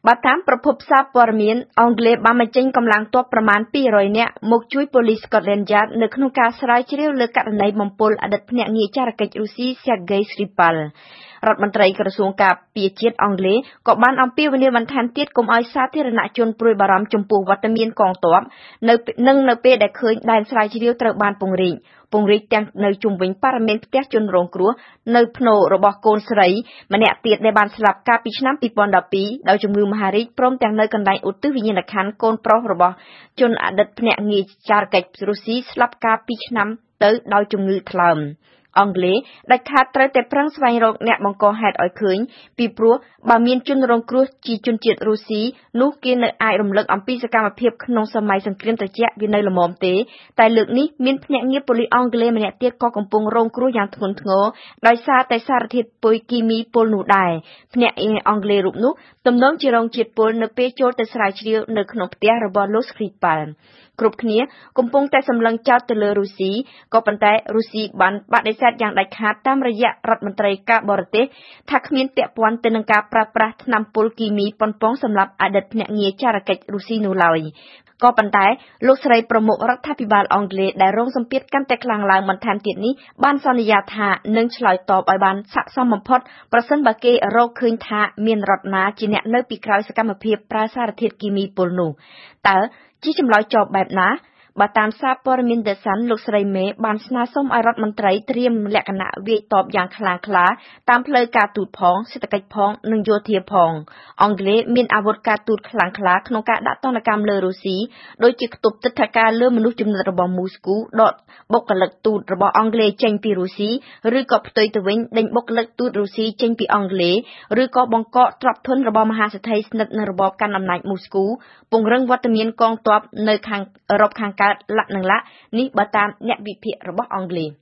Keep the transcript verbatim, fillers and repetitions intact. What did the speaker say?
បើតាមប្រភពសារព័ត៌មានអង់គ្លេសបានបញ្ចេញកម្លាំងទ័ពប្រមាណពីររយនាក់មកជួយប៉ូលីស Scotland Yard នៅក្នុងការស្រាវជ្រាវលើករណីបំពុលអតីតភ្នាក់ងារចារកិច្ចរុស្ស៊ី Sergei Skripal រដ្ឋមន្ត្រីក្រសួងការពារជាតិអង់គ្លេសក៏បានអំពាវនាវបន្ថែមទៀតកុំឲ្យសាធារណជនព្រួយបារម្ភចំពោះវត្តមានកងទ័ពនៅនឹងនៅពេលដែលឃើញដែនស្រាវជ្រាវត្រូវបានពង្រីកពង្រីកទាំងនៅជុំវិញបរិមាណផ្ទះជនរងគ្រោះនៅភ្នូររបស់កូនស្រីម្នាក់ទៀតដែលបានស្លាប់កាលពីឆ្នាំពីរពាន់ដប់ពីរដោយជំងឺមហារីកព្រមទាំងនៅកន្លែងឧទ្ទិសវិញ្ញាណក្ខន្ធកូនប្រុសរបស់ជនអតីតភ្នាក់ងារចារកិច្ចរុស្ស៊ីស្លាប់កាលពីឆ្នាំទៅដោយជំងឺថ្លើមអង់គ្លេសដាច់ខាតត្រូវតែប្រឹងស្វែងរកអ្នកបង្កហេតុឲ្យឃើញពីព្រោះបើមានជនរងគ្រោះជាជនជាតិរុស្ស៊ីនោះគេនៅអាចរំលឹកអំពីសកម្មភាពក្នុងសម័យសង្គ្រាមត្រជាក់វានៅល្មមទេតែលើកនេះមានភ្នាក់ងារប៉ូលីសអង់គ្លេសម្នាក់ទៀតក៏កំពុងរងគ្រោះយ៉ាងធ្ងន់ធ្ងរដោយសារតែសារធាតុពុយគីមីពុលនោះដែរភ្នាក់ងារអង់គ្លេសរូបនោះទំនងជារងជាតិពុលនៅពេលចូលទៅស្រាវជ្រាវនៅក្នុងផ្ទះរបស់លោក Skripal គ្រប់គ្នាកំពុងតែសម្លឹងចោទទៅលើរុស្ស៊ីក៏ប៉ុន្តែរុស្ស៊ីបានបដិសេធយ៉ាងដាច់ខាតតាមរយៈរដ្ឋមន្ត្រីការបរទេសថាគ្មានពាក់ព័ន្ធទៅនឹងការប្រើប្រាស់ថ្នាំពុលគីមីប៉ុនប៉ងសម្រាប់អតីតភ្នាក់ងារចារកិច្ចរុស្ស៊ីនោះឡើយក៏ប៉ុន្តែលោកស្រីប្រមុខរដ្ឋាភិបាលអង់គ្លេសដែលរងសម្ពាធកាន់តែខ្លាំងឡើងបន្ថែមទៀតនេះបានសន្យាថានឹងឆ្លើយតបឲ្យបានស័ក្តិសមបំផុតប្រសិនបើគេរកឃើញថាមានរដ្ឋណាជាអ្នកនៅពីក្រោយសកម្មភាពប្រើសារធាតុគីមីពុលនោះតើជាចម្លើយចោលបែបណាបើតាមសារព័ត៌មាន The Sun លោកស្រីមេបានស្នើសុំឲ្យរដ្ឋមន្ត្រីត្រៀមលក្ខណៈវាយតបយ៉ាងខ្លាំងក្លាតាមផ្លូវការទូតផងសេដ្ឋកិច្ចផងនិងយោធាផងអង់គ្លេសមានអាវុធការទូតខ្លាំងក្លាក្នុងការដាក់ទណ្ឌកម្មលើរុស្ស៊ីដូចជាគប់ទិដ្ឋាការលើមនុស្សចំណិតរបស់មូស្គូដកបុគ្គលិកទូតរបស់អង់គ្លេសចេញពីរុស្ស៊ីឬក៏ផ្ទុយទៅវិញដេញបុគ្គលិកទូតរុស្ស៊ីចេញពីអង់គ្លេសឬក៏បង្កកទ្រព្យធនរបស់មហាសេដ្ឋីស្និទ្ធនឹងរបបកាន់អំណាចមូស្គូពង្រឹងវត្តមានកងទ័ពនៅខាងអឺរ៉ុបខាងកើតលក្ខនឹងលក្ខនេះបើតាមអ្នកវិភាគរបស់អង់គ្លេស